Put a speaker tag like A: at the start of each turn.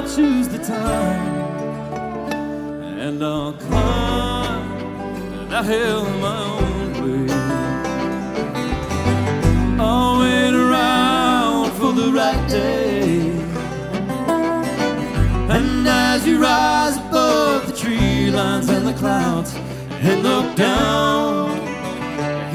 A: I'll choose the time, and I'll climb, and I'll held my own way. I'll wait around for the right day, and as you rise above the tree lines and the clouds and look down